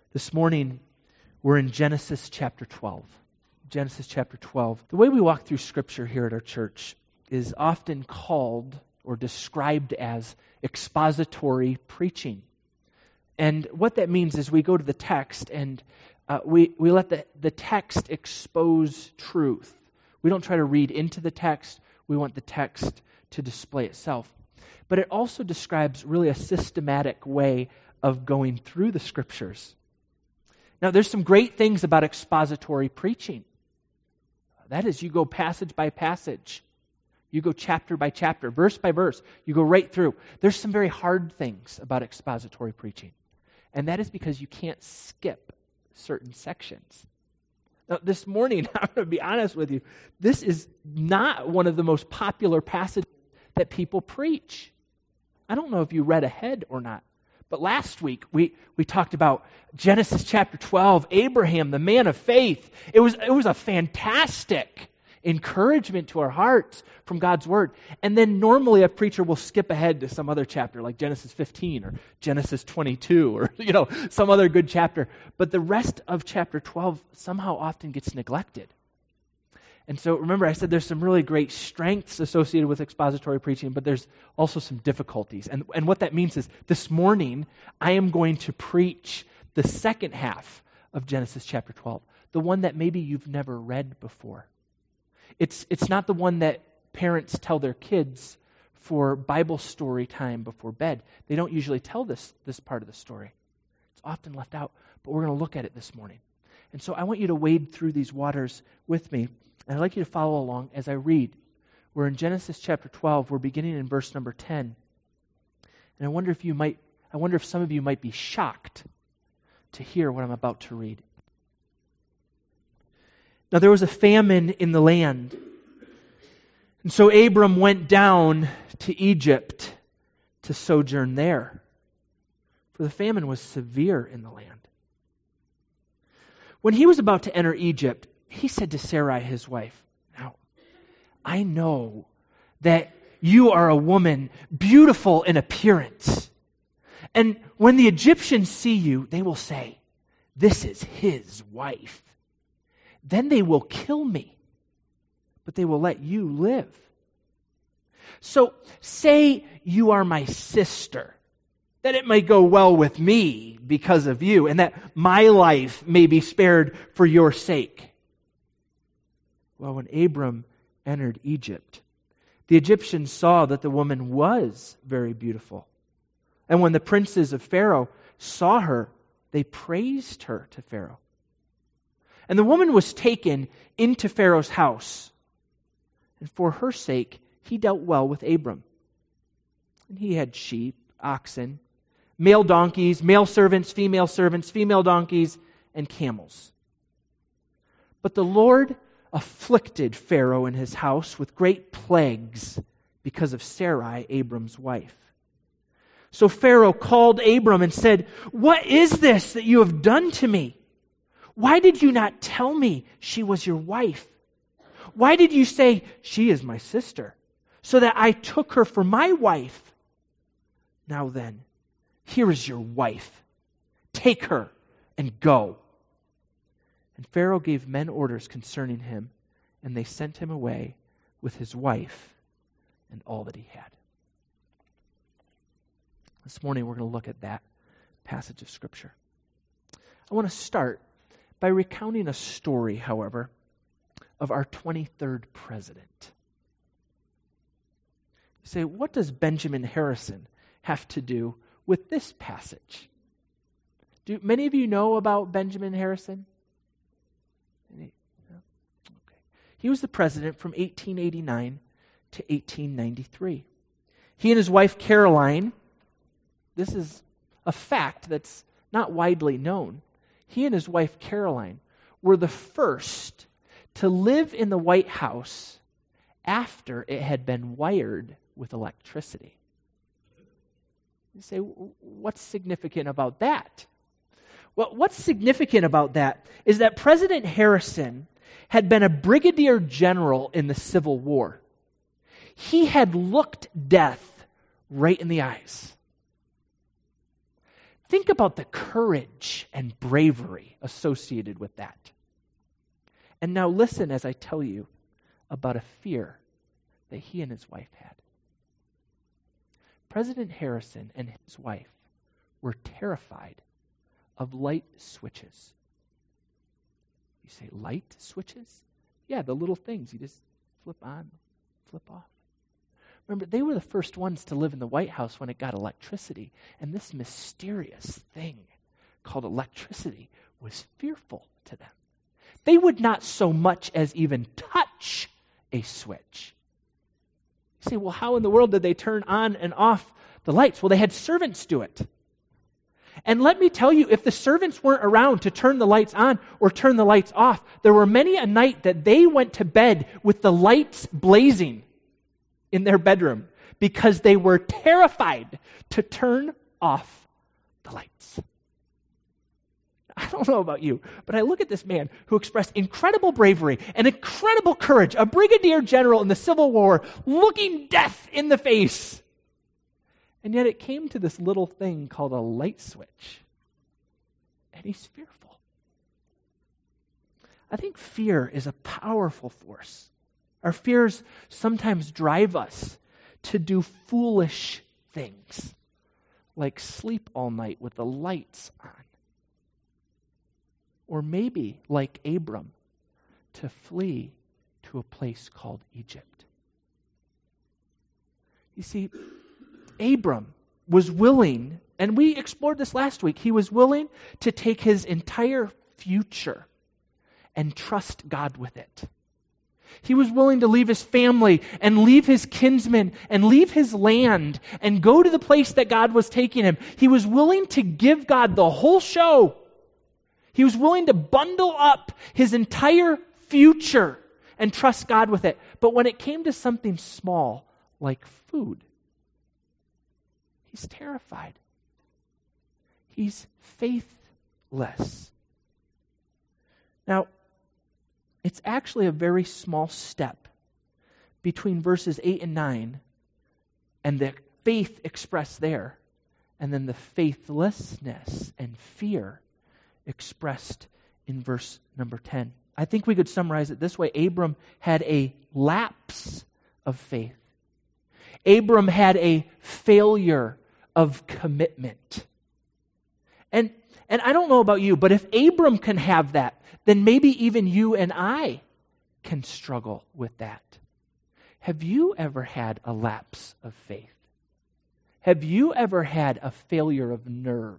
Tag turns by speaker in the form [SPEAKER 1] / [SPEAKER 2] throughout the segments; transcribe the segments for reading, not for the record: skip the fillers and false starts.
[SPEAKER 1] This morning, we're in Genesis chapter 12. Genesis chapter 12. The way we walk through Scripture here at our church is often called or described as expository preaching. And what that means is we go to the text and we let the text expose truth. We don't try to read into the text. We want the text to display itself. But it also describes really a systematic way of going through the Scriptures. Now, there's some great things about expository preaching. That is, you go passage by passage. You go chapter by chapter, verse by verse. You go right through. There's some very hard things about expository preaching. And that is because you can't skip certain sections. Now, this morning, I'm going to be honest with you, this is not one of the most popular passages that people preach. I don't know if you read ahead or not, but last week we talked about Genesis chapter 12, Abraham, the man of faith. It was a fantastic encouragement to our hearts from God's Word. And then normally a preacher will skip ahead to some other chapter like Genesis 15 or Genesis 22 or some other good chapter. But the rest of chapter 12 somehow often gets neglected. And so remember, I said there's some really great strengths associated with expository preaching, but there's also some difficulties. And what that means is this morning, I am going to preach the second half of Genesis chapter 12, the one that maybe you've never read before. It's not the one that parents tell their kids for Bible story time before bed. They don't usually tell this part of the story. It's often left out, but we're going to look at it this morning. And so I want you to wade through these waters with me. And I'd like you to follow along as I read. We're in Genesis chapter 12. We're beginning in verse number 10. And I wonder if some of you might be shocked to hear what I'm about to read. Now there was a famine in the land. And so Abram went down to Egypt to sojourn there, for the famine was severe in the land. When he was about to enter Egypt, he said to Sarai, his wife, "Now, I know that you are a woman beautiful in appearance. And when the Egyptians see you, they will say, 'This is his wife.' Then they will kill me, but they will let you live. So say you are my sister, that it may go well with me because of you, and that my life may be spared for your sake." Well, when Abram entered Egypt, the Egyptians saw that the woman was very beautiful. And when the princes of Pharaoh saw her, they praised her to Pharaoh. And the woman was taken into Pharaoh's house. And for her sake, he dealt well with Abram. And he had sheep, oxen, male donkeys, male servants, female donkeys, and camels. But the Lord afflicted Pharaoh and his house with great plagues because of Sarai, Abram's wife. So Pharaoh called Abram and said, "What is this that you have done to me? Why did you not tell me she was your wife? Why did you say, 'She is my sister,' so that I took her for my wife? Now then, here is your wife. Take her and go." And Pharaoh gave men orders concerning him, and they sent him away with his wife and all that he had. This morning we're going to look at that passage of Scripture. I want to start by recounting a story, however, of our 23rd president. You say, what does Benjamin Harrison have to do with this passage? Do many of you know about Benjamin Harrison? Okay. He was the president from 1889 to 1893. He and his wife Caroline, this is a fact that's not widely known. He and his wife Caroline were the first to live in the White House after it had been wired with electricity. You say, what's significant about that? Well, what's significant about that is that President Harrison had been a brigadier general in the Civil War. He had looked death right in the eyes. Think about the courage and bravery associated with that. And now listen as I tell you about a fear that he and his wife had. President Harrison and his wife were terrified of light switches. You say, light switches? Yeah, the little things you just flip on, flip off. Remember, they were the first ones to live in the White House when it got electricity, and this mysterious thing called electricity was fearful to them. They would not so much as even touch a switch. You say, well, how in the world did they turn on and off the lights? Well, they had servants do it. And let me tell you, if the servants weren't around to turn the lights on or turn the lights off, there were many a night that they went to bed with the lights blazing in their bedroom because they were terrified to turn off the lights. I don't know about you, but I look at this man who expressed incredible bravery and incredible courage, a brigadier general in the Civil War, looking death in the face. And yet it came to this little thing called a light switch, and he's fearful. I think fear is a powerful force. Our fears sometimes drive us to do foolish things, like sleep all night with the lights on. Or maybe, like Abram, to flee to a place called Egypt. You see, Abram was willing, and we explored this last week, he was willing to take his entire future and trust God with it. He was willing to leave his family and leave his kinsmen and leave his land and go to the place that God was taking him. He was willing to give God the whole show. He was willing to bundle up his entire future and trust God with it. But when it came to something small like food, he's terrified. He's faithless. Now, it's actually a very small step between verses 8 and 9 and the faith expressed there, and then the faithlessness and fear expressed in verse number 10. I think we could summarize it this way. Abram had a lapse of faith. Abram had a failure of commitment. And I don't know about you, but if Abram can have that, then maybe even you and I can struggle with that. Have you ever had a lapse of faith? Have you ever had a failure of nerve?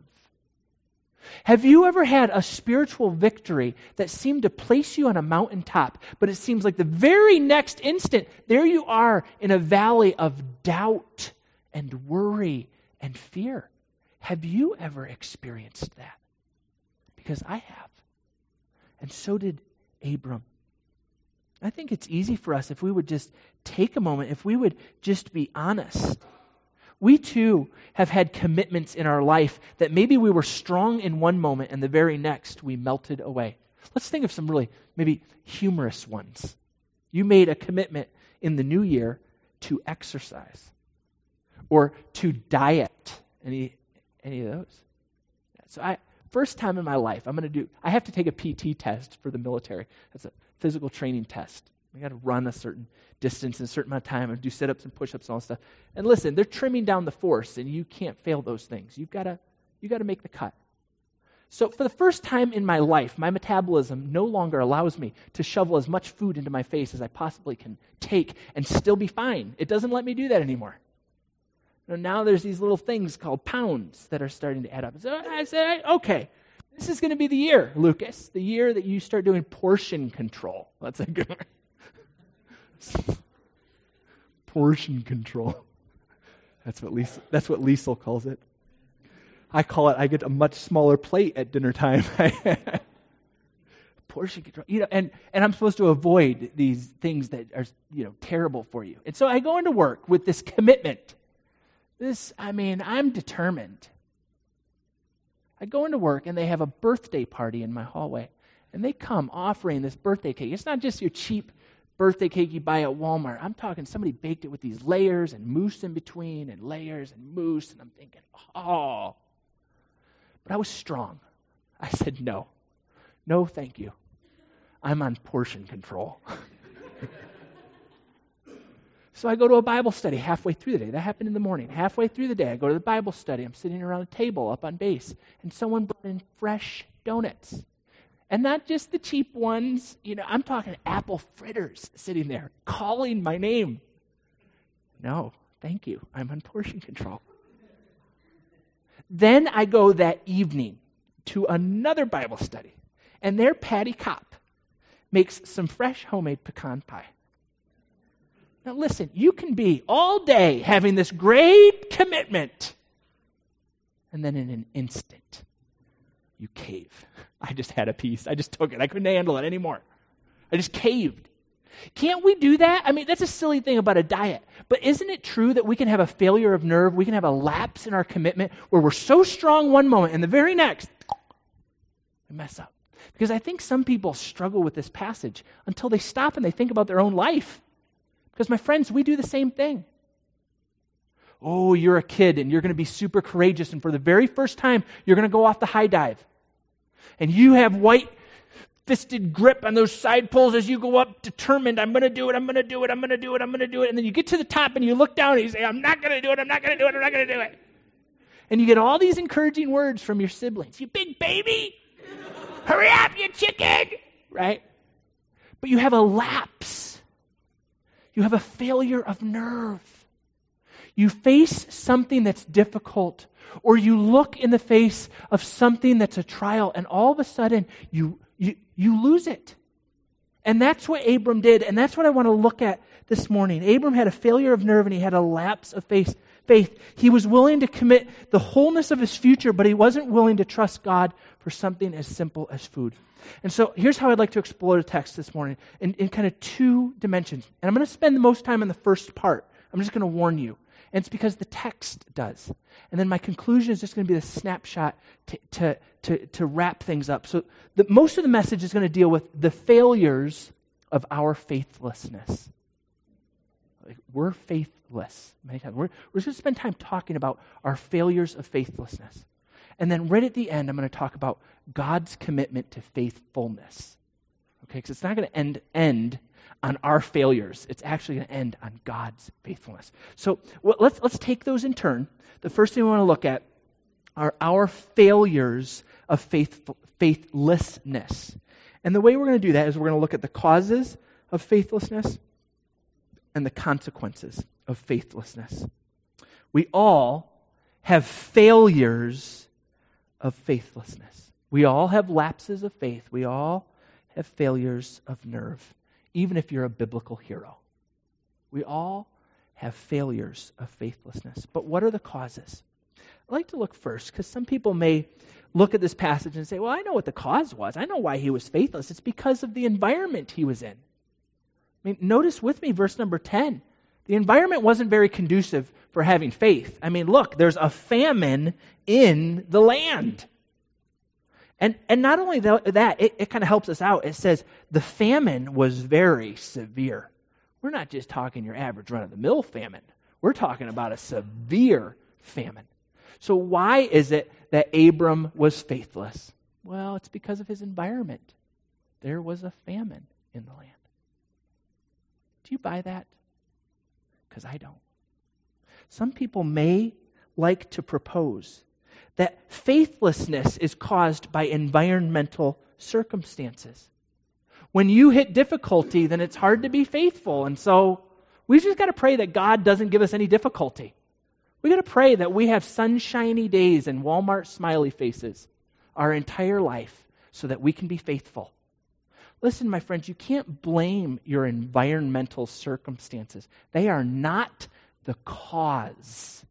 [SPEAKER 1] Have you ever had a spiritual victory that seemed to place you on a mountaintop, but it seems like the very next instant, there you are in a valley of doubt and worry and fear? Have you ever experienced that? Because I have. And so did Abram. I think it's easy for us if we would just take a moment, if we would just be honest. We too have had commitments in our life that maybe we were strong in one moment and the very next we melted away. Let's think of some really maybe humorous ones. You made a commitment in the new year to exercise or to diet. Any of those? So first time in my life, I have to take a PT test for the military. That's a physical training test. We got to run a certain distance in a certain amount of time and do sit-ups and push-ups and all that stuff. And listen, they're trimming down the force, and you can't fail those things. You got to make the cut. So for the first time in my life, my metabolism no longer allows me to shovel as much food into my face as I possibly can take and still be fine. It doesn't let me do that anymore. Now there's these little things called pounds that are starting to add up. So I said, okay, this is going to be the year, Lucas, the year that you start doing portion control. That's a good one. Portion control. That's what Liesel calls it. I call it, I get a much smaller plate at dinner time. Portion control. And I'm supposed to avoid these things that are, terrible for you. And so I go into work with this commitment. I'm determined. I go into work and they have a birthday party in my hallway. And they come offering this birthday cake. It's not just your cheap birthday cake you buy at Walmart. I'm talking somebody baked it with these layers and mousse in between and layers and mousse. And I'm thinking, oh. But I was strong. I said, no, thank you. I'm on portion control. So I go to a Bible study halfway through the day. That happened in the morning. Halfway through the day, I go to the Bible study. I'm sitting around a table up on base, and someone brought in fresh donuts. And not just the cheap ones. I'm talking apple fritters sitting there, calling my name. No, thank you. I'm on portion control. Then I go that evening to another Bible study, and there Patty Kopp makes some fresh homemade pecan pie. Now listen, you can be all day having this great commitment, and then in an instant, you cave. I just had a piece. I just took it. I couldn't handle it anymore. I just caved. Can't we do that? I mean, that's a silly thing about a diet. But isn't it true that we can have a failure of nerve, we can have a lapse in our commitment where we're so strong one moment and the very next, we mess up? Because I think some people struggle with this passage until they stop and they think about their own life. Because my friends, we do the same thing. Oh, you're a kid and you're going to be super courageous, and for the very first time, you're going to go off the high dive. And you have white-fisted grip on those side poles as you go up, determined, I'm going to do it, I'm going to do it, I'm going to do it, I'm going to do it. And then you get to the top and you look down and you say, I'm not going to do it, I'm not going to do it, I'm not going to do it. And you get all these encouraging words from your siblings. You big baby, hurry up, you chicken, right? But you have a lapse. You have a failure of nerve. You face something that's difficult, or you look in the face of something that's a trial, and all of a sudden you lose it. And that's what Abram did, and that's what I want to look at this morning. Abram had a failure of nerve, and he had a lapse of faith. He was willing to commit the wholeness of his future, but he wasn't willing to trust God for something as simple as food. And so here's how I'd like to explore the text this morning in kind of two dimensions. And I'm going to spend the most time in the first part. I'm just going to warn you. And it's because the text does. And then my conclusion is just going to be the snapshot to wrap things up. So most of the message is going to deal with the failures of our faithlessness. We're faithless many times. We're just going to spend time talking about our failures of faithlessness. And then right at the end, I'm going to talk about God's commitment to faithfulness. Okay, because it's not going to end on our failures. It's actually going to end on God's faithfulness. So let's take those in turn. The first thing we want to look at are our failures of faithlessness. And the way we're going to do that is we're going to look at the causes of faithlessness and the consequences of faithlessness. We all have failures of faithlessness. We all have lapses of faith. We all have failures of nerve, even if you're a biblical hero. We all have failures of faithlessness. But what are the causes? I'd like to look first, because some people may look at this passage and say, well, I know what the cause was. I know why he was faithless. It's because of the environment he was in. I mean, notice with me verse number 10. The environment wasn't very conducive for having faith. I mean, look, there's a famine in the land. And not only that, it kind of helps us out. It says the famine was very severe. We're not just talking your average run-of-the-mill famine. We're talking about a severe famine. So why is it that Abram was faithless? Well, it's because of his environment. There was a famine in the land. Do you buy that? Because I don't. Some people may like to propose that faithlessness is caused by environmental circumstances. When you hit difficulty, then it's hard to be faithful. And so we've just got to pray that God doesn't give us any difficulty. We got to pray that we have sunshiny days and Walmart smiley faces our entire life so that we can be faithful. Listen, my friends, you can't blame your environmental circumstances. They are not the cause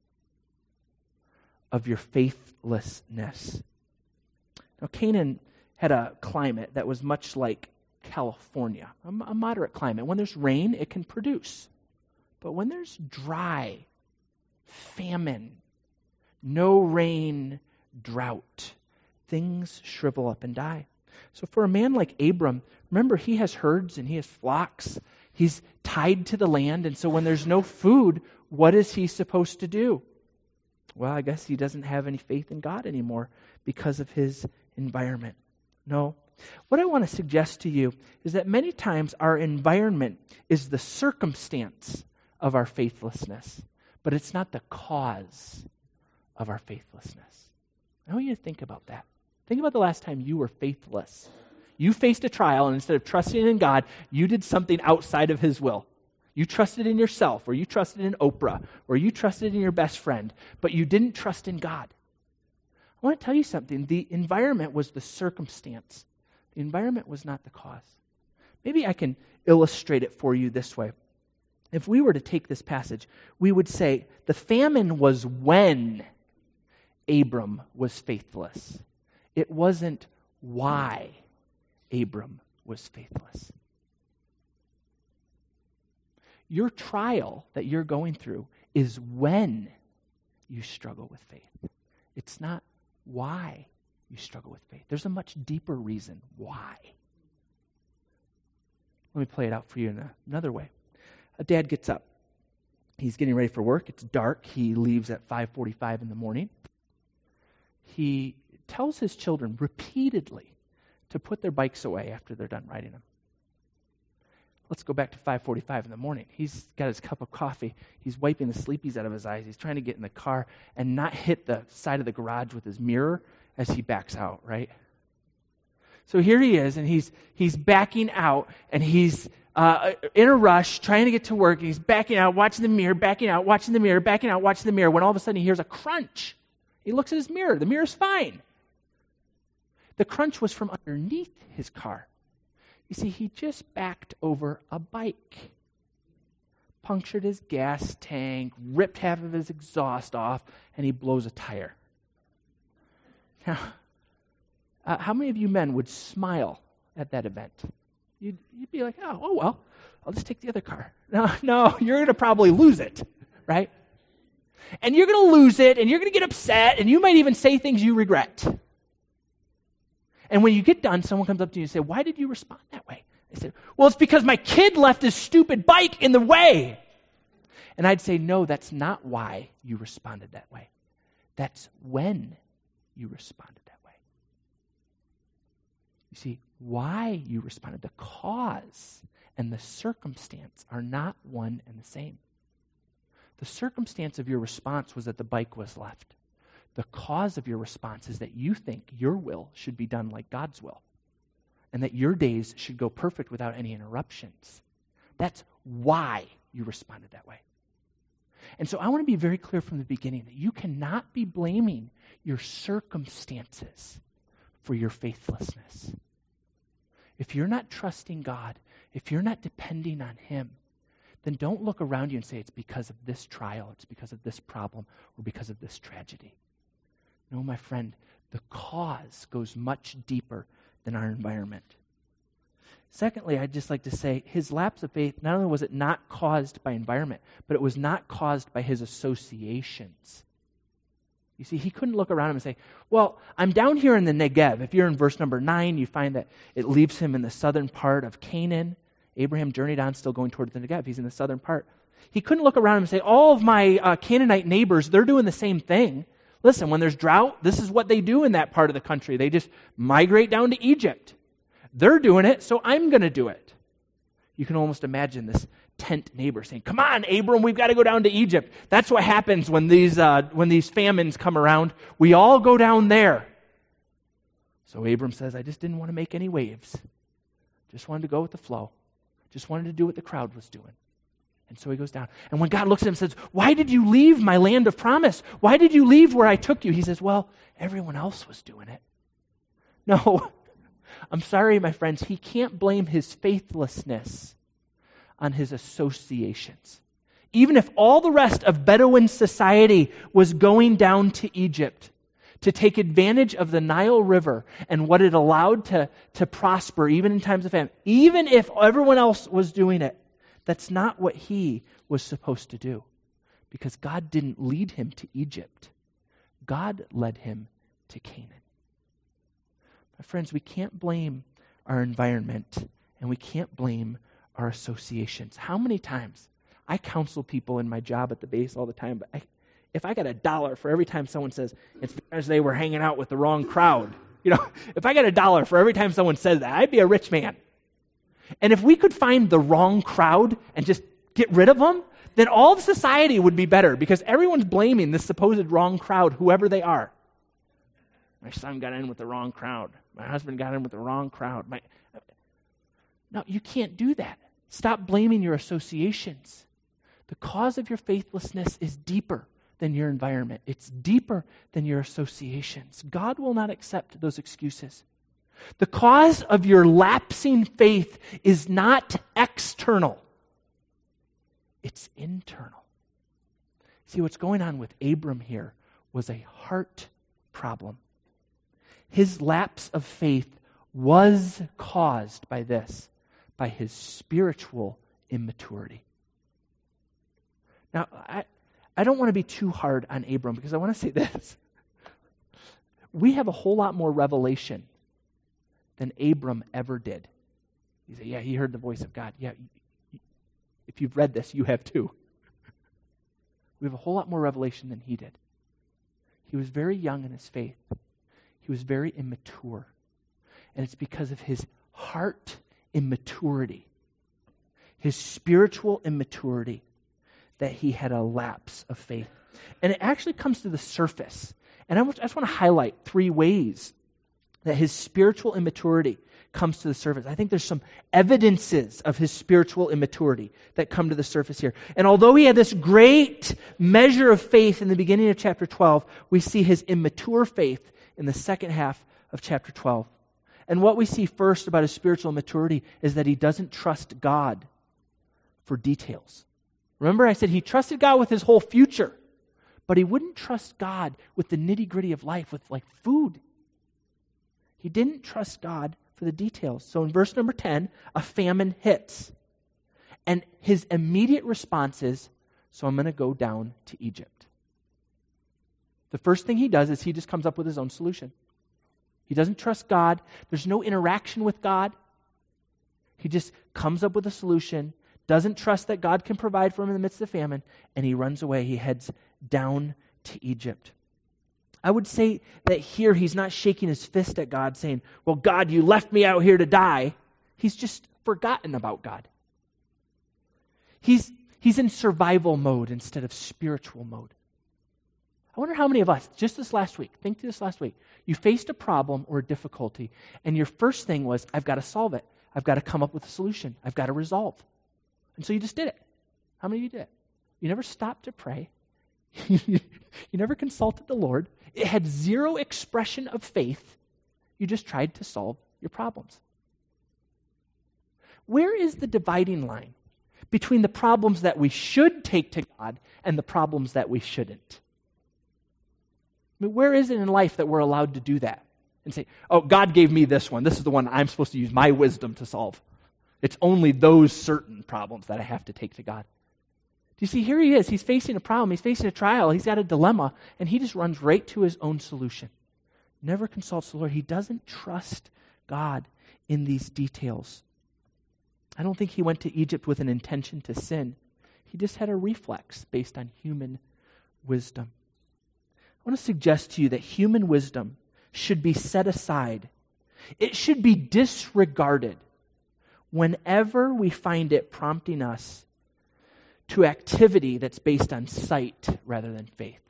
[SPEAKER 1] of your faithlessness. Now, Canaan had a climate that was much like California, a moderate climate. When there's rain, it can produce. But when there's dry, famine, no rain, drought, things shrivel up and die. So for a man like Abram, remember, he has herds and he has flocks. He's tied to the land. And so when there's no food, what is he supposed to do? well, I guess he doesn't have any faith in God anymore because of his environment. No. What I want to suggest to you is that many times our environment is the circumstance of our faithlessness, but it's not the cause of our faithlessness. I want you to think about that. Think about the last time you were faithless. You faced a trial, and instead of trusting in God, you did something outside of his will. You trusted in yourself, or you trusted in Oprah, or you trusted in your best friend, but you didn't trust in God. I want to tell you something. The environment was the circumstance. The environment was not the cause. Maybe I can illustrate it for you this way. If we were to take this passage, we would say the famine was when Abram was faithless. It wasn't why Abram was faithless. Your trial that you're going through is when you struggle with faith. It's not why you struggle with faith. There's a much deeper reason why. Let me play it out for you in another way. A dad gets up. He's getting ready for work. It's dark. He leaves at 5:45 in the morning. He tells his children repeatedly to put their bikes away after they're done riding them. Let's go back to 5:45 in the morning. He's got his cup of coffee. He's wiping the sleepies out of his eyes. He's trying to get in the car and not hit the side of the garage with his mirror as he backs out, right? So here he is, and he's backing out, and he's in a rush, trying to get to work, and he's backing out, watching the mirror, backing out, watching the mirror, backing out, watching the mirror, when all of a sudden he hears a crunch. He looks at his mirror. The mirror's fine. The crunch was from underneath his car. You see, he just backed over a bike, punctured his gas tank, ripped half of his exhaust off, and he blows a tire. Now, how many of you men would smile at that event? You'd be like, oh well, I'll just take the other car. No, you're going to probably lose it, right? And you're going to lose it, and you're going to get upset, and you might even say things you regret. And when you get done, someone comes up to you and says, why did you respond that way? They say, well, it's because my kid left his stupid bike in the way. And I'd say, no, that's not why you responded that way. That's when you responded that way. You see, why you responded, the cause and the circumstance are not one and the same. The circumstance of your response was that the bike was left. The cause of your response is that you think your will should be done like God's will, and that your days should go perfect without any interruptions. That's why you responded that way. And so I want to be very clear from the beginning that you cannot be blaming your circumstances for your faithlessness. If you're not trusting God, if you're not depending on him, then don't look around you and say it's because of this trial, it's because of this problem, or because of this tragedy. No, my friend, the cause goes much deeper than our environment. Secondly, I'd just like to say his lapse of faith, not only was it not caused by environment, but it was not caused by his associations. You see, he couldn't look around him and say, well, I'm down here in the Negev. If you're in verse number 9, you find that it leaves him in the southern part of Canaan. Abraham journeyed on, still going toward the Negev. He's in the southern part. He couldn't look around him and say, all of my Canaanite neighbors, they're doing the same thing. Listen, when there's drought, this is what they do in that part of the country. They just migrate down to Egypt. They're doing it, so I'm going to do it. You can almost imagine this tent neighbor saying, come on, Abram, we've got to go down to Egypt. That's what happens when these famines come around. We all go down there. So Abram says, I just didn't want to make any waves. Just wanted to go with the flow. Just wanted to do what the crowd was doing. And so he goes down. And when God looks at him and says, why did you leave my land of promise? Why did you leave where I took you? He says, well, everyone else was doing it. No, I'm sorry, my friends. He can't blame his faithlessness on his associations. Even if all the rest of Bedouin society was going down to Egypt to take advantage of the Nile River and what it allowed to prosper even in times of famine, even if everyone else was doing it, that's not what he was supposed to do, because God didn't lead him to Egypt. God led him to Canaan. My friends, we can't blame our environment, and we can't blame our associations. How many times? I counsel people in my job at the base all the time, but if I got $1 for every time someone says, it's because they were hanging out with the wrong crowd. If I got $1 for every time someone says that, I'd be a rich man. And if we could find the wrong crowd and just get rid of them, then all of society would be better because everyone's blaming this supposed wrong crowd, whoever they are. My son got in with the wrong crowd. My husband got in with the wrong crowd. No, you can't do that. Stop blaming your associations. The cause of your faithlessness is deeper than your environment. It's deeper than your associations. God will not accept those excuses. The cause of your lapsing faith is not external. It's internal. See, what's going on with Abram here was a heart problem. His lapse of faith was caused by this, by his spiritual immaturity. Now, I don't want to be too hard on Abram because I want to say this. We have a whole lot more revelation than Abram ever did. You say, yeah, he heard the voice of God. Yeah, if you've read this, you have too. We have a whole lot more revelation than he did. He was very young in his faith. He was very immature. And it's because of his heart immaturity, his spiritual immaturity, that he had a lapse of faith. And it actually comes to the surface. And I just want to highlight 3 ways that his spiritual immaturity comes to the surface. I think there's some evidences of his spiritual immaturity that come to the surface here. And although he had this great measure of faith in the beginning of chapter 12, we see his immature faith in the second half of chapter 12. And what we see first about his spiritual maturity is that he doesn't trust God for details. Remember, I said he trusted God with his whole future, but he wouldn't trust God with the nitty-gritty of life, with like food. He didn't trust God for the details. So in verse number 10, a famine hits. And his immediate response is, so I'm going to go down to Egypt. The first thing he does is he just comes up with his own solution. He doesn't trust God. There's no interaction with God. He just comes up with a solution, doesn't trust that God can provide for him in the midst of famine, and he runs away. He heads down to Egypt. I would say that here he's not shaking his fist at God saying, well, God, you left me out here to die. He's just forgotten about God. He's in survival mode instead of spiritual mode. I wonder how many of us, just this last week, think through this last week, you faced a problem or a difficulty, and your first thing was, I've got to solve it. I've got to come up with a solution. I've got to resolve. And so you just did it. How many of you did it? You never stopped to pray. You never consulted the Lord. It had zero expression of faith. You just tried to solve your problems. Where is the dividing line between the problems that we should take to God and the problems that we shouldn't? I mean, where is it in life that we're allowed to do that? And say, oh, God gave me this one. This is the one I'm supposed to use my wisdom to solve. It's only those certain problems that I have to take to God. Do you see, here he is. He's facing a problem. He's facing a trial. He's got a dilemma, and he just runs right to his own solution. Never consults the Lord. He doesn't trust God in these details. I don't think he went to Egypt with an intention to sin. He just had a reflex based on human wisdom. I want to suggest to you that human wisdom should be set aside. It should be disregarded whenever we find it prompting us to activity that's based on sight rather than faith.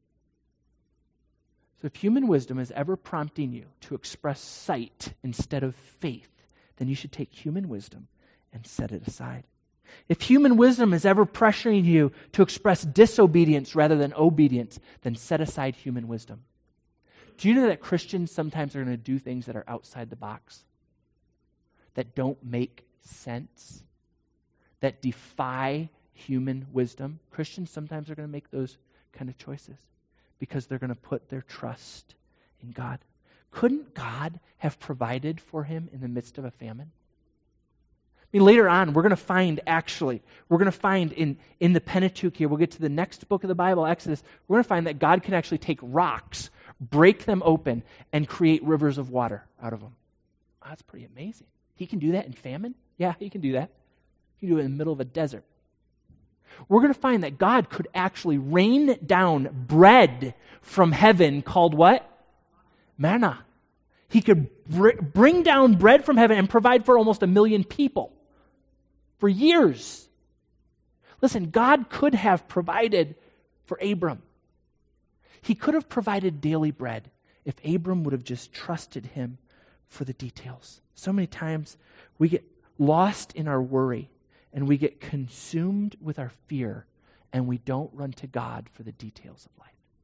[SPEAKER 1] So if human wisdom is ever prompting you to express sight instead of faith, then you should take human wisdom and set it aside. If human wisdom is ever pressuring you to express disobedience rather than obedience, then set aside human wisdom. Do you know that Christians sometimes are going to do things that are outside the box, that don't make sense, that defy human wisdom? Christians sometimes are going to make those kind of choices because they're going to put their trust in God. Couldn't God have provided for him in the midst of a famine? I mean, later on, we're going to find in the Pentateuch here, we'll get to the next book of the Bible, Exodus, we're going to find that God can actually take rocks, break them open, and create rivers of water out of them. Oh, that's pretty amazing. He can do that in famine? Yeah, he can do that. He can do it in the middle of a desert. we're going to find that God could actually rain down bread from heaven called what? Manna. He could bring down bread from heaven and provide for almost 1 million people for years. Listen, God could have provided for Abram. He could have provided daily bread if Abram would have just trusted him for the details. So many times we get lost in our worry and we get consumed with our fear and we don't run to God for the details of life.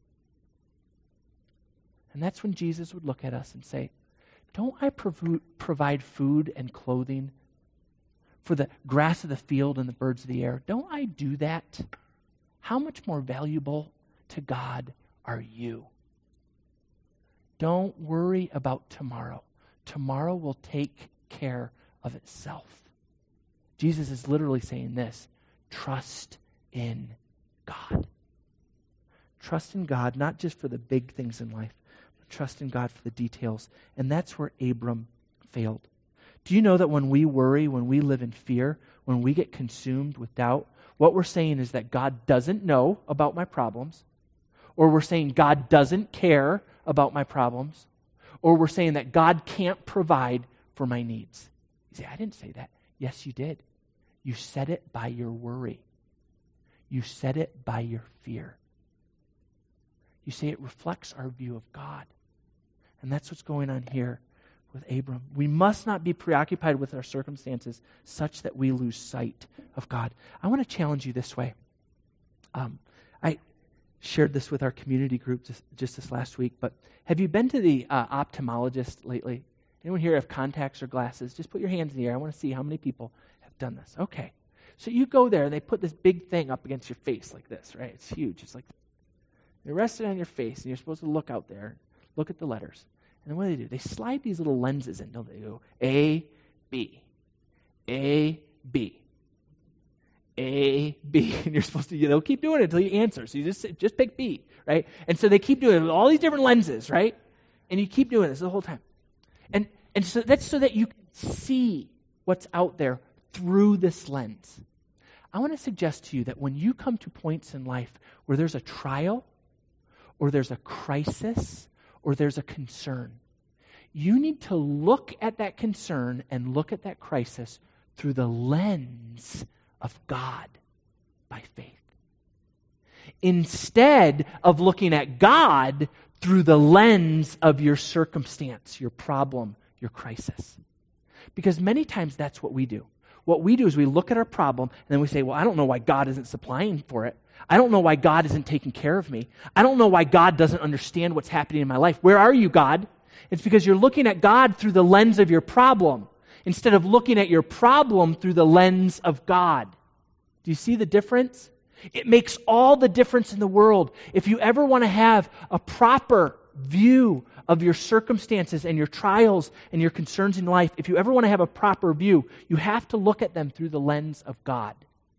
[SPEAKER 1] And that's when Jesus would look at us and say, don't I provide food and clothing for the grass of the field and the birds of the air? Don't I do that? How much more valuable to God are you? Don't worry about tomorrow. Tomorrow will take care of itself. Jesus is literally saying this: trust in God. Trust in God, not just for the big things in life, but trust in God for the details. And that's where Abram failed. Do you know that when we worry, when we live in fear, when we get consumed with doubt, what we're saying is that God doesn't know about my problems, or we're saying God doesn't care about my problems, or we're saying that God can't provide for my needs. You say, I didn't say that. Yes, you did. You said it by your worry. You said it by your fear. You say it reflects our view of God. And that's what's going on here with Abram. We must not be preoccupied with our circumstances such that we lose sight of God. I want to challenge you this way. I shared this with our community group just this last week, but have you been to the ophthalmologist lately? Anyone here have contacts or glasses? Just put your hands in the air. I want to see how many people have done this. Okay. So you go there and they put this big thing up against your face like this, right? It's huge. It's like they rest it on your face and you're supposed to look out there, look at the letters. And then what do? They slide these little lenses in, don't they? They go A, B, A, B, A, B. And you're supposed to, they'll keep doing it until you answer. So you just pick B, right? And so they keep doing it with all these different lenses, right? And you keep doing this the whole time. And so that's so that you can see what's out there through this lens. I want to suggest to you that when you come to points in life where there's a trial or there's a crisis or there's a concern, you need to look at that concern and look at that crisis through the lens of God by faith, instead of looking at God through the lens of your circumstance, your problem, your crisis. Because many times that's what we do. What we do is we look at our problem and then we say, well, I don't know why God isn't supplying for it. I don't know why God isn't taking care of me. I don't know why God doesn't understand what's happening in my life. Where are you, God? It's because you're looking at God through the lens of your problem instead of looking at your problem through the lens of God. Do you see the difference? It makes all the difference in the world. If you ever want to have a proper view of your circumstances and your trials and your concerns in life, if you ever want to have a proper view, you have to look at them through the lens of God,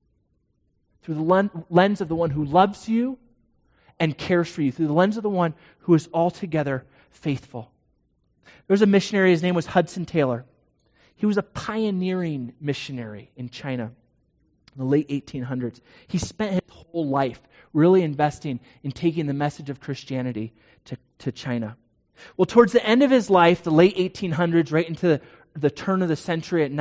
[SPEAKER 1] through the lens of the one who loves you and cares for you, through the lens of the one who is altogether faithful. There was a missionary, his name was Hudson Taylor. He was a pioneering missionary in China in the late 1800s. He spent his whole life really investing in taking the message of Christianity to China. Well, towards the end of his life, the late 1800s, right into the turn of the century to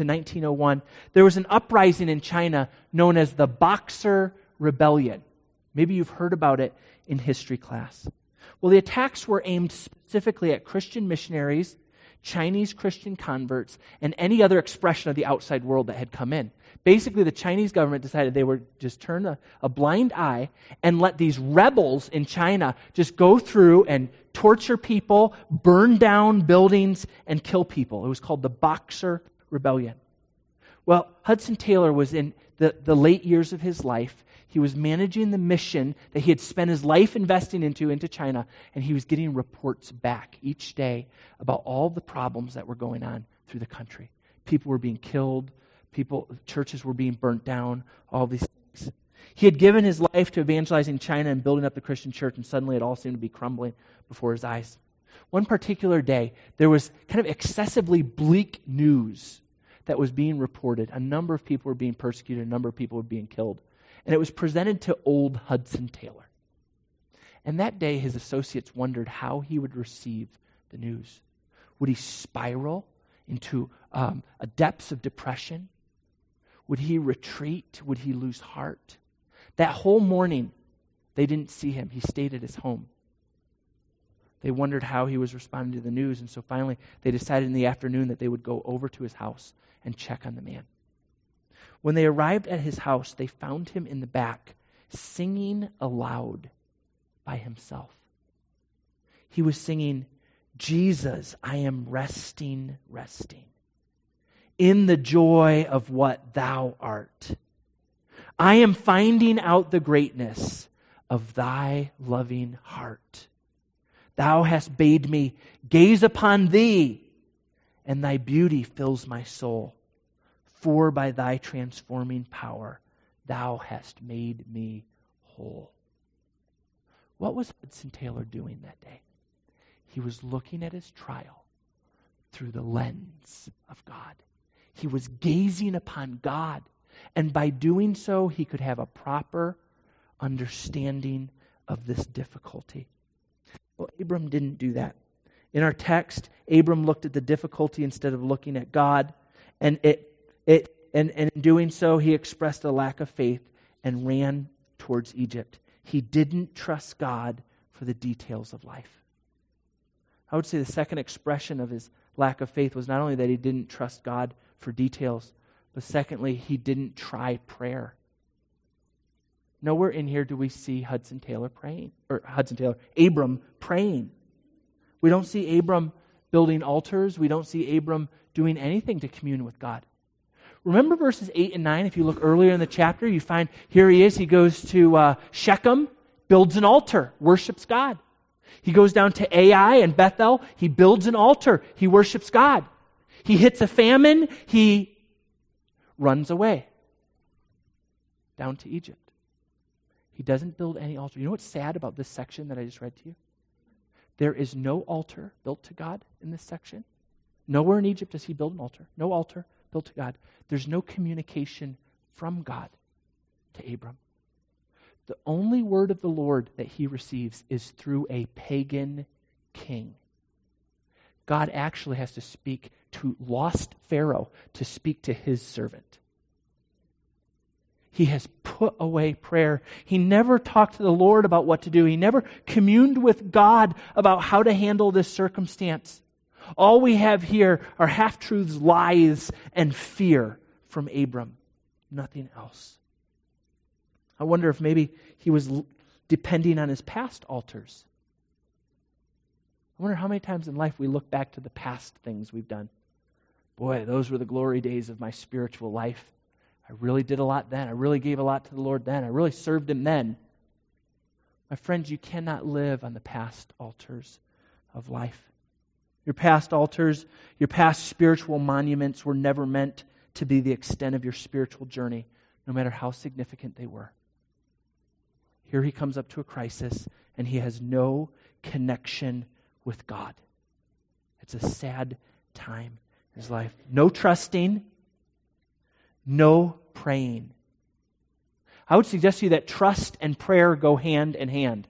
[SPEAKER 1] 1901, there was an uprising in China known as the Boxer Rebellion. Maybe you've heard about it in history class. Well, the attacks were aimed specifically at Christian missionaries, Chinese Christian converts, and any other expression of the outside world that had come in. Basically, the Chinese government decided they would just turn a blind eye and let these rebels in China just go through and torture people, burn down buildings, and kill people. It was called the Boxer Rebellion. Well, Hudson Taylor was in the late years of his life. He was managing the mission that he had spent his life investing into China, and he was getting reports back each day about all the problems that were going on through the country. People were being killed, churches were being burnt down, all these things. He had given his life to evangelizing China and building up the Christian church, and suddenly it all seemed to be crumbling before his eyes. One particular day, there was kind of excessively bleak news that was being reported. A number of people were being persecuted, a number of people were being killed. and it was presented to old Hudson Taylor. And that day, his associates wondered how he would receive the news. Would he spiral into a depths of depression? Would he retreat? Would he lose heart? That whole morning, they didn't see him. He stayed at his home. They wondered how he was responding to the news, and so finally they decided in the afternoon that they would go over to his house and check on the man. When they arrived at his house, they found him in the back, singing aloud by himself. He was singing, "Jesus, I am resting, resting, in the joy of what thou art. I am finding out the greatness of thy loving heart. Thou hast bade me gaze upon thee, and thy beauty fills my soul. For by thy transforming power, thou hast made me whole." What was Hudson Taylor doing that day? He was looking at his trial through the lens of God. He was gazing upon God, and by doing so, he could have a proper understanding of this difficulty. Well, Abram didn't do that. In our text, Abram looked at the difficulty instead of looking at God, and in doing so, he expressed a lack of faith and ran towards Egypt. He didn't trust God for the details of life. I would say the second expression of his lack of faith was not only that he didn't trust God for details, but secondly, he didn't try prayer. Nowhere in here do we see Abram praying. We don't see Abram building altars. We don't see Abram doing anything to commune with God. Remember verses 8 and 9? If you look earlier in the chapter, you find here he is. He goes to Shechem, builds an altar, worships God. He goes down to Ai and Bethel. He builds an altar. He worships God. He hits a famine. He runs away down to Egypt. He doesn't build any altar. You know what's sad about this section that I just read to you? There is no altar built to God in this section. Nowhere in Egypt does he build an altar. No altar built to God. There's no communication from God to Abram. The only word of the Lord that he receives is through a pagan king. God actually has to speak to lost Pharaoh to speak to his servant. He has put away prayer. He never talked to the Lord about what to do. He never communed with God about how to handle this circumstance. All we have here are half-truths, lies, and fear from Abram. Nothing else. I wonder if maybe he was depending on his past altars. I wonder how many times in life we look back to the past things we've done. Boy, those were the glory days of my spiritual life. I really did a lot then. I really gave a lot to the Lord then. I really served Him then. My friends, you cannot live on the past altars of life. Your past altars, your past spiritual monuments were never meant to be the extent of your spiritual journey, no matter how significant they were. Here he comes up to a crisis, and he has no connection with God. It's a sad time in his life. No trusting, no praying. I would suggest to you that trust and prayer go hand in hand.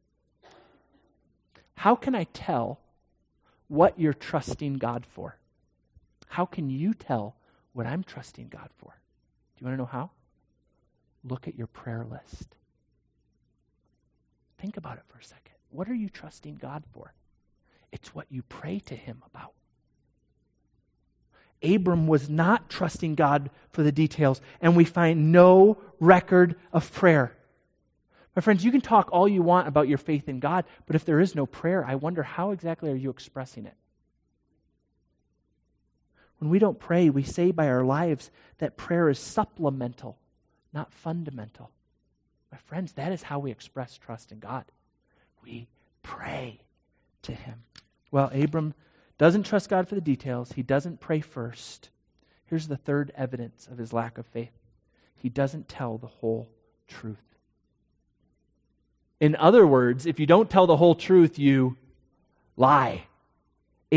[SPEAKER 1] How can I tell what you're trusting God for? How can you tell what I'm trusting God for? Do you want to know how? Look at your prayer list. Think about it for a second. What are you trusting God for? It's what you pray to Him about. Abram was not trusting God for the details, and we find no record of prayer. My friends, you can talk all you want about your faith in God, but if there is no prayer, I wonder how exactly are you expressing it? When we don't pray, we say by our lives that prayer is supplemental, not fundamental. My friends, that is how we express trust in God. We pray to Him. Well, Abram doesn't trust God for the details. He doesn't pray first. Here's the third evidence of his lack of faith. He doesn't tell the whole truth. In other words, if you don't tell the whole truth, you lie.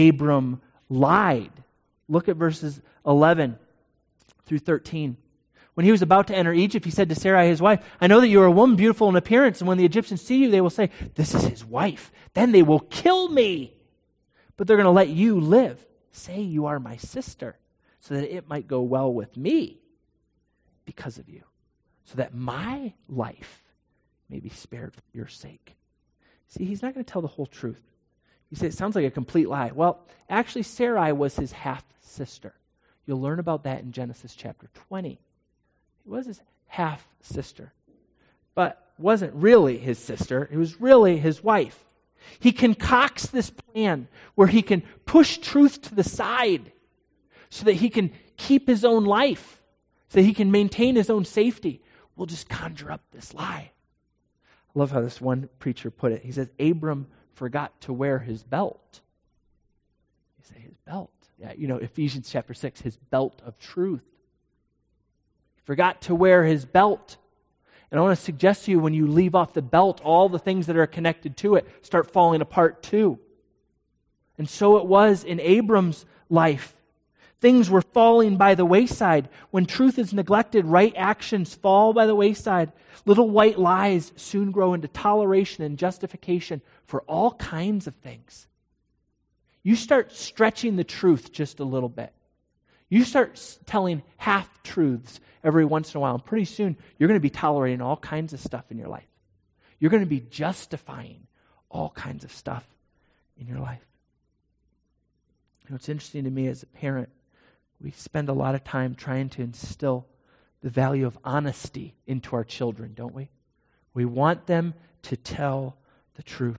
[SPEAKER 1] Abram lied. Look at verses 11 through 13. When he was about to enter Egypt, he said to Sarai, his wife, I know that you are a woman beautiful in appearance, and when the Egyptians see you, they will say, this is his wife. Then they will kill me. But they're going to let you live. Say you are my sister, so that it might go well with me because of you, so that my life may be spared for your sake. See, he's not going to tell the whole truth. You say, it sounds like a complete lie. Well, actually, Sarai was his half-sister. You'll learn about that in Genesis chapter 20. It was his half-sister, but wasn't really his sister. It was really his wife. He concocts this plan where he can push truth to the side so that he can keep his own life, so that he can maintain his own safety. We'll just conjure up this lie. I love how this one preacher put it. He says, Abram forgot to wear his belt. You say, his belt? Yeah, Ephesians chapter 6, his belt of truth. He forgot to wear his belt. And I want to suggest to you, when you leave off the belt, all the things that are connected to it start falling apart too. And so it was in Abram's life. Things were falling by the wayside. When truth is neglected, right actions fall by the wayside. Little white lies soon grow into toleration and justification for all kinds of things. You start stretching the truth just a little bit. You start telling half-truths every once in a while, and pretty soon you're going to be tolerating all kinds of stuff in your life. You're going to be justifying all kinds of stuff in your life. It's interesting to me as a parent, we spend a lot of time trying to instill the value of honesty into our children, don't we? We want them to tell the truth.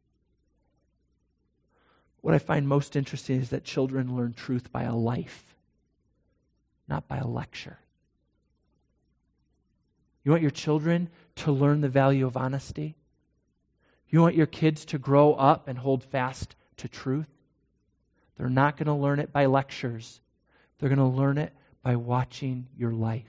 [SPEAKER 1] What I find most interesting is that children learn truth by a life, not by a lecture. You want your children to learn the value of honesty? You want your kids to grow up and hold fast to truth? They're not going to learn it by lectures. They're going to learn it by watching your life.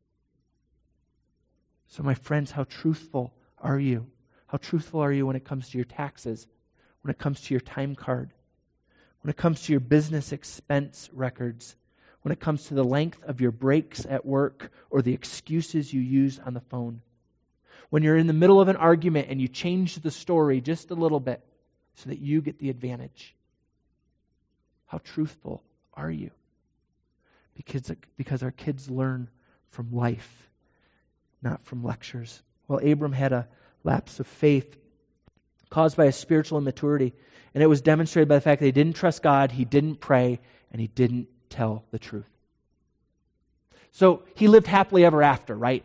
[SPEAKER 1] So my friends, how truthful are you? How truthful are you when it comes to your taxes? When it comes to your time card? When it comes to your business expense records? When it comes to the length of your breaks at work or the excuses you use on the phone? When you're in the middle of an argument and you change the story just a little bit so that you get the advantage? How truthful are you? Because our kids learn from life, not from lectures. Well, Abram had a lapse of faith caused by a spiritual immaturity, and it was demonstrated by the fact that he didn't trust God, he didn't pray, and he didn't tell the truth. So he lived happily ever after, right?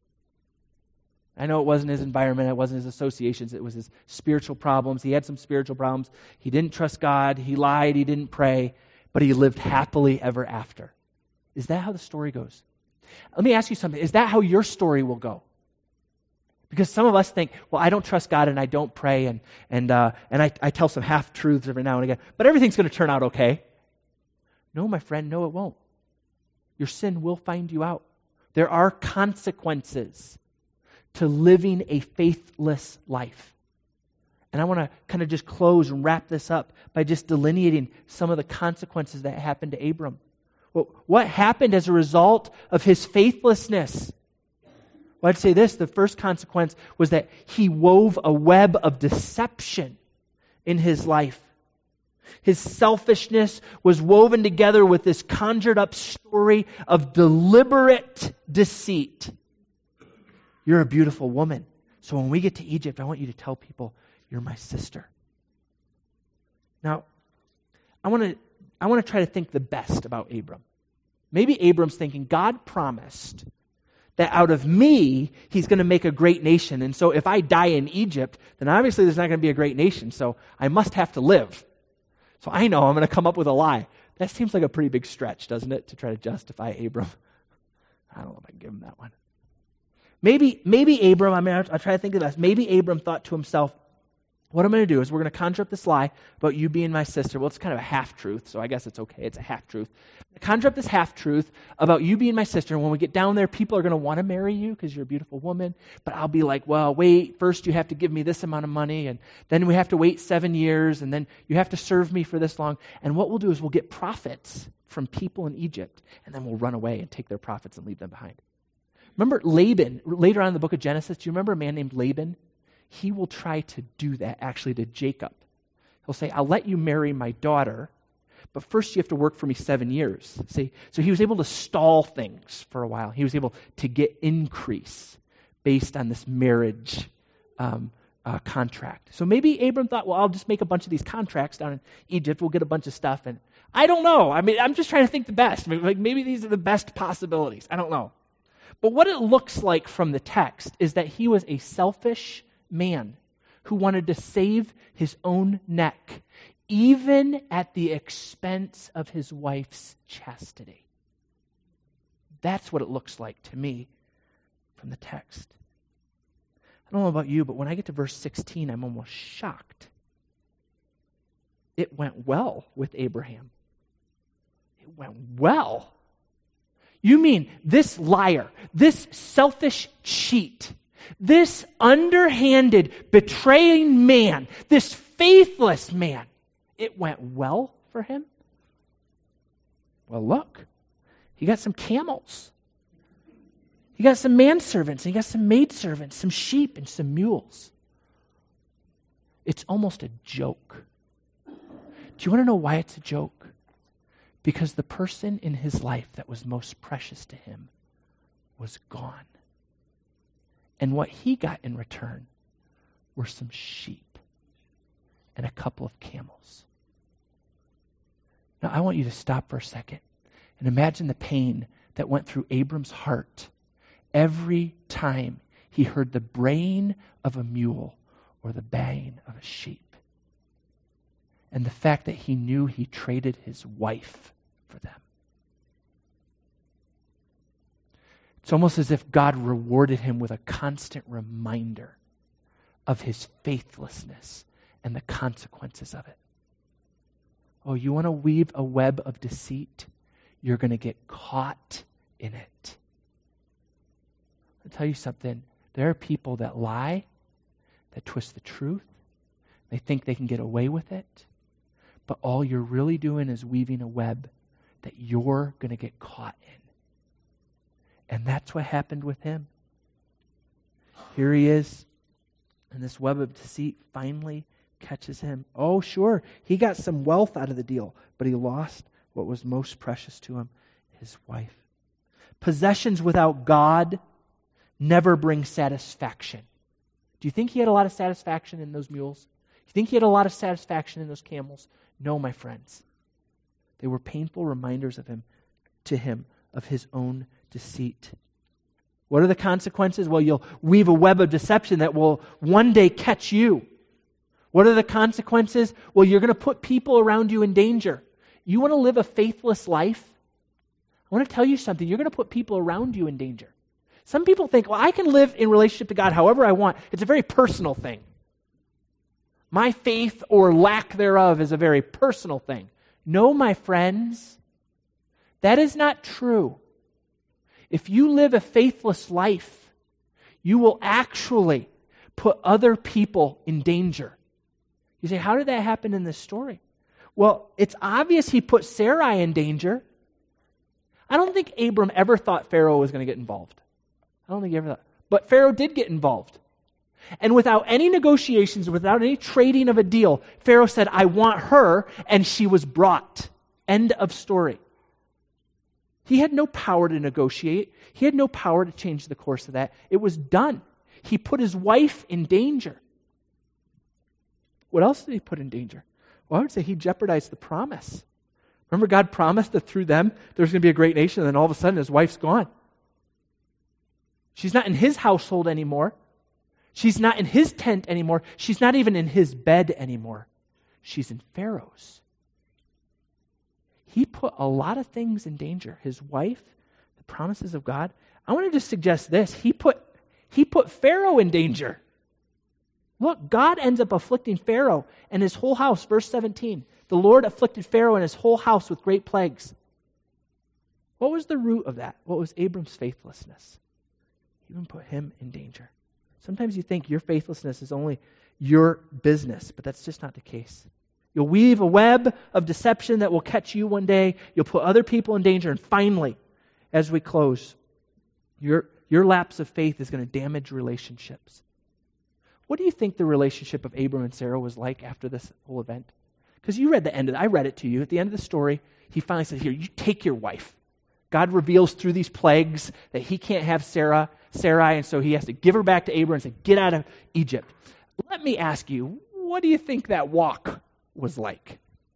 [SPEAKER 1] I know it wasn't his environment, it wasn't his associations, it was his spiritual problems. He had some spiritual problems. He didn't trust God, he lied, he didn't pray, but he lived happily ever after. Is that how the story goes? Let me ask you something. Is that how your story will go? Because some of us think, well, I don't trust God and I don't pray and I tell some half-truths every now and again, but everything's going to turn out okay. No, my friend, no, it won't. Your sin will find you out. There are consequences to living a faithless life. And I want to kind of just close and wrap this up by just delineating some of the consequences that happened to Abram. Well, what happened as a result of his faithlessness? Well, I'd say this. The first consequence was that he wove a web of deception in his life. His selfishness was woven together with this conjured up story of deliberate deceit. You're a beautiful woman. So when we get to Egypt, I want you to tell people you're my sister. Now, I want to try to think the best about Abram. Maybe Abram's thinking, God promised that out of me, he's going to make a great nation. And so if I die in Egypt, then obviously there's not going to be a great nation. So I must have to live. So I know I'm going to come up with a lie. That seems like a pretty big stretch, doesn't it, to try to justify Abram? I don't know if I can give him that one. Maybe Abram, I'll try to think of this. Maybe Abram thought to himself, what I'm going to do is we're going to conjure up this lie about you being my sister. Well, it's kind of a half-truth, so I guess it's okay. It's a half-truth. Conjure up this half-truth about you being my sister, and when we get down there, people are going to want to marry you because you're a beautiful woman, but I'll be like, well, wait, first you have to give me this amount of money, and then we have to wait 7 years, and then you have to serve me for this long, and what we'll do is we'll get profits from people in Egypt, and then we'll run away and take their profits and leave them behind. Remember Laban, later on in the book of Genesis, do you remember a man named Laban? He will try to do that actually to Jacob. He'll say, I'll let you marry my daughter, but first you have to work for me 7 years. See? So he was able to stall things for a while. He was able to get increase based on this marriage contract. So maybe Abram thought, well, I'll just make a bunch of these contracts down in Egypt. We'll get a bunch of stuff. And I don't know. I mean, I'm just trying to think the best. Maybe these are the best possibilities. I don't know. But what it looks like from the text is that he was a selfish man who wanted to save his own neck, even at the expense of his wife's chastity. That's what it looks like to me from the text. I don't know about you, but when I get to verse 16, I'm almost shocked. It went well with Abraham. It went well. You mean this liar, this selfish cheat, this underhanded, betraying man, this faithless man, it went well for him? Well, look, he got some camels. He got some manservants, and he got some maidservants, some sheep, and some mules. It's almost a joke. Do you want to know why it's a joke? Because the person in his life that was most precious to him was gone. And what he got in return were some sheep and a couple of camels. Now, I want you to stop for a second and imagine the pain that went through Abram's heart every time he heard the braying of a mule or the baying of a sheep. And the fact that he knew he traded his wife for them. It's almost as if God rewarded him with a constant reminder of his faithlessness and the consequences of it. Oh, you want to weave a web of deceit? You're going to get caught in it. I'll tell you something. There are people that lie, that twist the truth. They think they can get away with it. But all you're really doing is weaving a web that you're going to get caught in. And that's what happened with him. Here he is, and this web of deceit finally catches him. Oh, sure, he got some wealth out of the deal, but he lost what was most precious to him, his wife. Possessions without God never bring satisfaction. Do you think he had a lot of satisfaction in those mules? Do you think he had a lot of satisfaction in those camels? No, my friends. They were painful reminders to him of his own deceit. What are the consequences? Well, you'll weave a web of deception that will one day catch you. What are the consequences? Well, you're going to put people around you in danger. You want to live a faithless life? I want to tell you something. You're going to put people around you in danger. Some people think, well, I can live in relationship to God however I want. It's a very personal thing. My faith or lack thereof is a very personal thing. No, my friends, that is not true. If you live a faithless life, you will actually put other people in danger. You say, how did that happen in this story? Well, it's obvious he put Sarai in danger. I don't think Abram ever thought Pharaoh was going to get involved. I don't think he ever thought. But Pharaoh did get involved. And without any negotiations, without any trading of a deal, Pharaoh said, I want her, and she was brought. End of story. He had no power to negotiate. He had no power to change the course of that. It was done. He put his wife in danger. What else did he put in danger? Well, I would say he jeopardized the promise. Remember, God promised that through them, there's going to be a great nation, and then all of a sudden his wife's gone. She's not in his household anymore. She's not in his tent anymore. She's not even in his bed anymore. She's in Pharaoh's. He put a lot of things in danger. His wife, the promises of God. I want to just suggest this. He put Pharaoh in danger. Look, God ends up afflicting Pharaoh and his whole house. Verse 17. The Lord afflicted Pharaoh and his whole house with great plagues. What was the root of that? What was Abram's faithlessness? He even put him in danger. Sometimes you think your faithlessness is only your business, but that's just not the case. You'll weave a web of deception that will catch you one day. You'll put other people in danger. And finally, as we close, your Your lapse of faith is going to damage relationships. What do you think the relationship of Abram and Sarah was like after this whole event? Because you read the end of it. I read it to you. At the end of the story, he finally says, here, you take your wife. God reveals through these plagues that he can't have Sarai, and so he has to give her back to Abram and say, get out of Egypt. Let me ask you, what do you think that walk was like?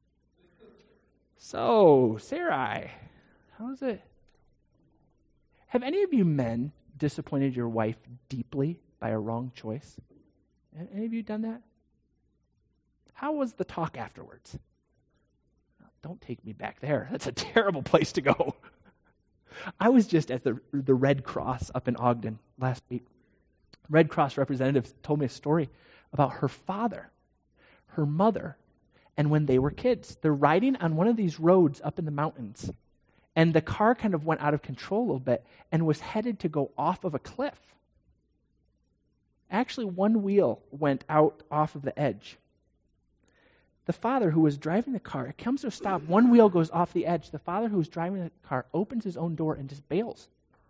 [SPEAKER 1] So, Sarai, how's it? Have any of you men disappointed your wife deeply by a wrong choice? Have any of you done that? How was the talk afterwards? Don't take me back there. That's a terrible place to go. I was just at the Red Cross up in Ogden last week. Red Cross representatives told me a story about her father, her mother, and when they were kids. They're riding on one of these roads up in the mountains, and the car kind of went out of control a little bit and was headed to go off of a cliff. Actually, one wheel went out off of the edge. The father who was driving the car, it comes to a stop, one wheel goes off the edge. The father who was driving the car opens his own door and just bails.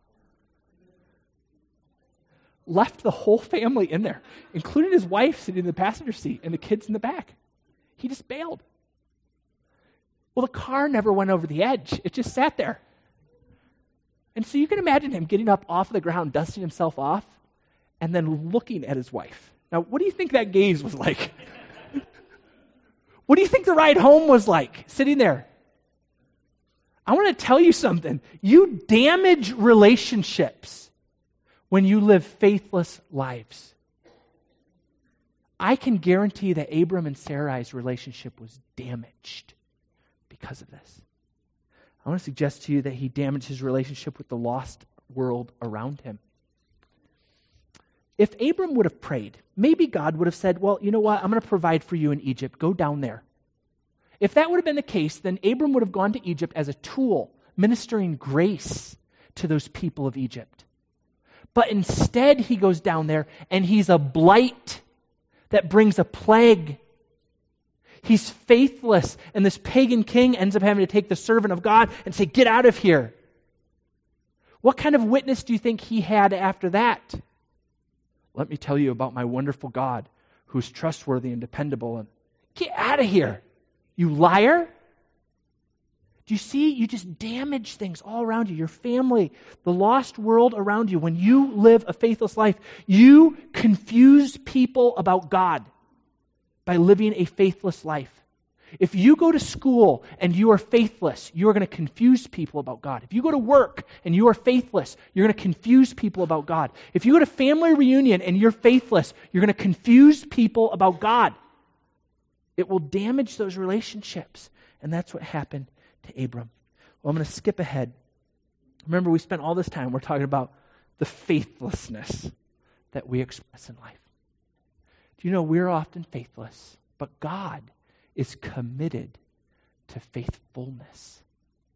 [SPEAKER 1] Left the whole family in there, including his wife sitting in the passenger seat and the kids in the back. He just bailed. Well, the car never went over the edge. It just sat there. And so you can imagine him getting up off the ground, dusting himself off, and then looking at his wife. Now, what do you think that gaze was like? What do you think the ride home was like, sitting there? I want to tell you something. You damage relationships when you live faithless lives. I can guarantee that Abram and Sarai's relationship was damaged because of this. I want to suggest to you that he damaged his relationship with the lost world around him. If Abram would have prayed, maybe God would have said, well, you know what? I'm going to provide for you in Egypt. Go down there. If that would have been the case, then Abram would have gone to Egypt as a tool, ministering grace to those people of Egypt. But instead, he goes down there and he's a blight that brings a plague. He's faithless, and this pagan king ends up having to take the servant of God and say, get out of here. What kind of witness do you think he had after that? Let me tell you about my wonderful God who's trustworthy and dependable. And get out of here, you liar. Do you see? You just damage things all around you, your family, the lost world around you. When you live a faithless life, you confuse people about God by living a faithless life. If you go to school and you are faithless, you are going to confuse people about God. If you go to work and you are faithless, you're going to confuse people about God. If you go to family reunion and you're faithless, you're going to confuse people about God. It will damage those relationships. And that's what happened to Abram. Well, I'm going to skip ahead. Remember, we spent all this time, we're talking about the faithlessness that we express in life. Do you know we're often faithless, but God is committed to faithfulness.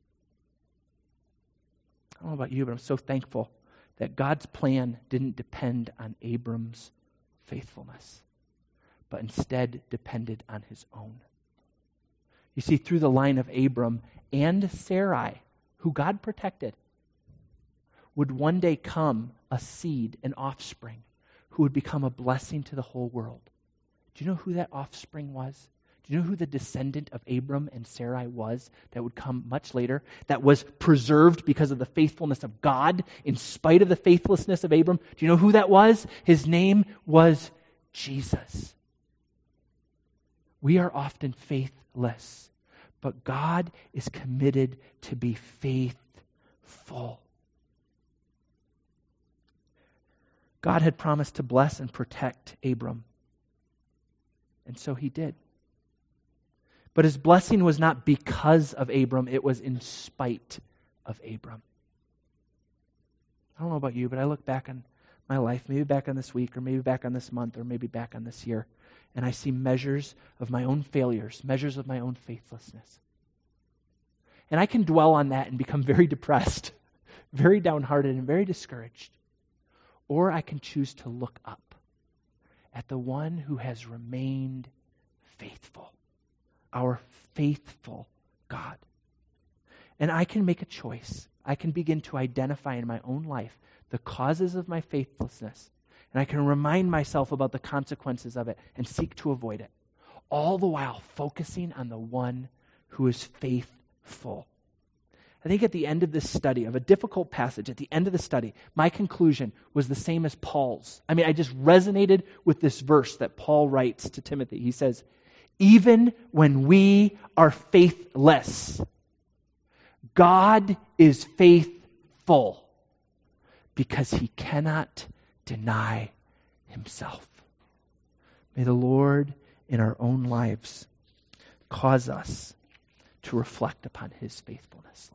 [SPEAKER 1] I don't know about you, but I'm so thankful that God's plan didn't depend on Abram's faithfulness, but instead depended on his own. You see, through the line of Abram and Sarai, who God protected, would one day come a seed, an offspring, who would become a blessing to the whole world. Do you know who that offspring was? Do you know who the descendant of Abram and Sarai was that would come much later, that was preserved because of the faithfulness of God in spite of the faithlessness of Abram? Do you know who that was? His name was Jesus. We are often faithless, but God is committed to be faithful. God had promised to bless and protect Abram, and so he did. But his blessing was not because of Abram, it was in spite of Abram. I don't know about you, but I look back on my life, maybe back on this week, or maybe back on this month, or maybe back on this year, and I see measures of my own failures, measures of my own faithlessness. And I can dwell on that and become very depressed, very downhearted, and very discouraged. Or I can choose to look up at the one who has remained faithful, our faithful God. And I can make a choice. I can begin to identify in my own life the causes of my faithlessness, and I can remind myself about the consequences of it and seek to avoid it, all the while focusing on the one who is faithful. I think at the end of this study, of a difficult passage, at the end of the study, my conclusion was the same as Paul's. I just resonated with this verse that Paul writes to Timothy. He says, even when we are faithless, God is faithful because he cannot deny himself. May the Lord in our own lives cause us to reflect upon his faithfulness.